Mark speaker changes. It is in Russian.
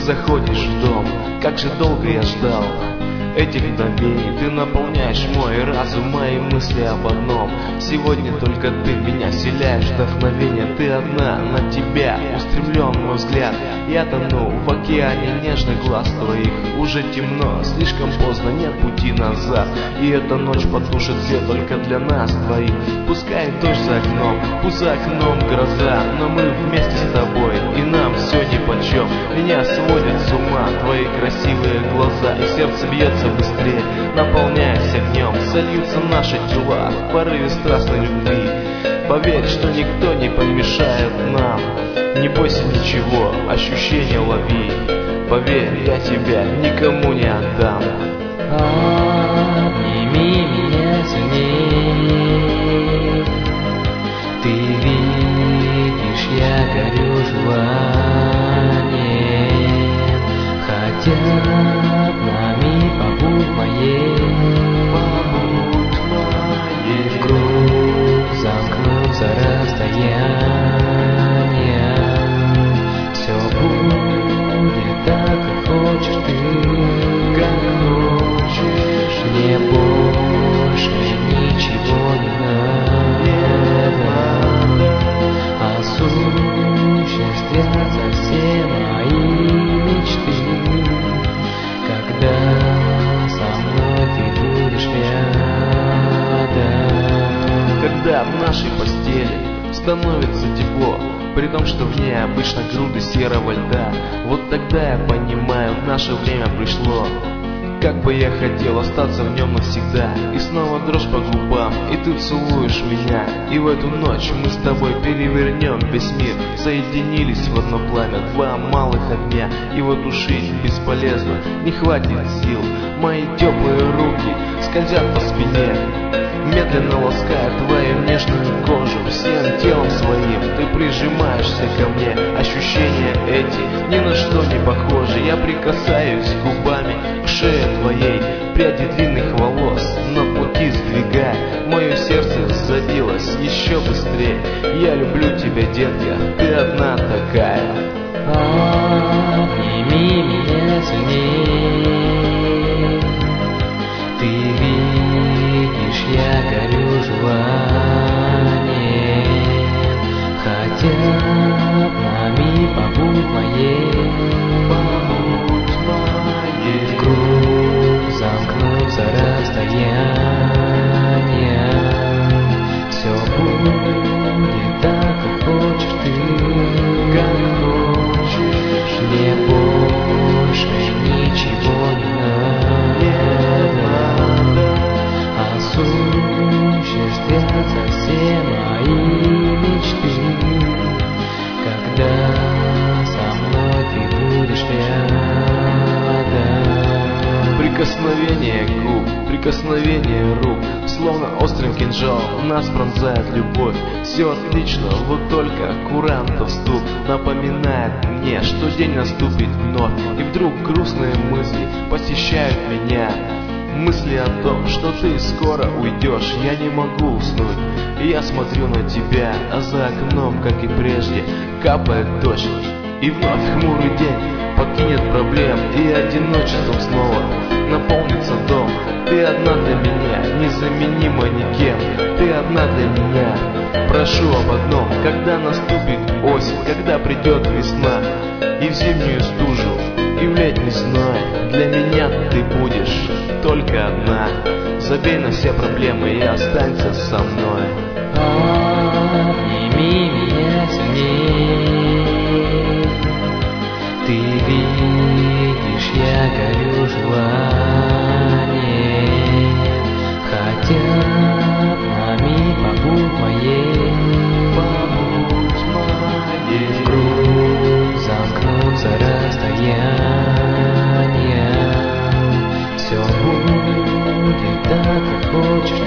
Speaker 1: заходишь в дом, как же долго я ждал этих мгновений. Ты наполняешь мой разум, мои мысли об одном. Сегодня только ты меня вселяешь вдохновение. Ты одна, на тебя устремлен мой взгляд. Я тону в океане нежных глаз твоих. Уже темно, слишком поздно, нет пути назад. И эта ночь потушит свет только для нас двоих. Пускай дождь за окном, пусть за окном гроза, но мы вместе с тобой, и нам все нипочем. Меня сводят с ума твои красивые глаза, и сердце бьется быстрее, наполняясь огнем. Сольются наши тела в порыве страстной любви. Поверь, что никто не помешает нам. Не бойся ничего, ощущения лови. Поверь, я тебя никому не отдам.
Speaker 2: Обними меня сильней. Ты видишь, я горю желанием. Хотя нами побудь моей. В круг замкнуться расстоянием. Все будет так, как хочешь ты.
Speaker 1: Как хочешь,
Speaker 2: Мне больше ничего не надо. Осуществятся все мои мечты, когда со мной ты будешь рядом.
Speaker 1: когда в нашей постели становится тепло, при том, что в ней обычно груды серого льда. Вот тогда я понимаю, наше время пришло. Как бы я хотел остаться в нем навсегда. И снова дрожь по губам, и ты целуешь меня. И в эту ночь мы с тобой перевернем весь мир. Соединились в одно пламя два малых огня. Его тушить бесполезно, не хватит сил. Мои теплые руки скользят по спине, медленно лаская твою нежную кожу. Всем телом своим ты прижимаешься ко мне. Ощущения эти ни на что не похожи. Я прикасаюсь губами к шее твоей, пряди длинных волос на пути сдвигая. Мое сердце забилось еще быстрее. Я люблю тебя, детка, ты одна такая.
Speaker 2: Обними меня сильней. Ты видишь, я горю желанием. Хотя нами побудь моей. В круг замкнуться расстоянием. Все будет так, как хочешь ты.
Speaker 1: Как хочешь,
Speaker 2: Мне больше ничего не надо. Осуществятся все мои мечты, когда со мной ты будешь рядом.
Speaker 1: прикосновение губ, прикосновение рук, словно острым кинжалом нас пронзает любовь. Все отлично, вот только курантов стук напоминает мне, что день наступит вновь. И вдруг грустные мысли посещают меня. Мысли о том, что ты скоро уйдешь. Я не могу уснуть, и я смотрю на тебя, а за окном, как и прежде, капает дождь. И вновь хмурый день покинет проблем, и одиночеством снова наполнится дом. Ты одна для меня, незаменима никем. Ты одна для меня. Прошу об одном, когда наступит осень, когда придет весна, и в зимнюю стужу, и в летний зной, для меня ты будешь только одна. Забей на все проблемы и останься со мной.
Speaker 2: Обними меня сильней. Ты видишь, я горю желанием. Хотя нами побудь моей. В круг замкнуться расстоянием. Все будет так, как хочешь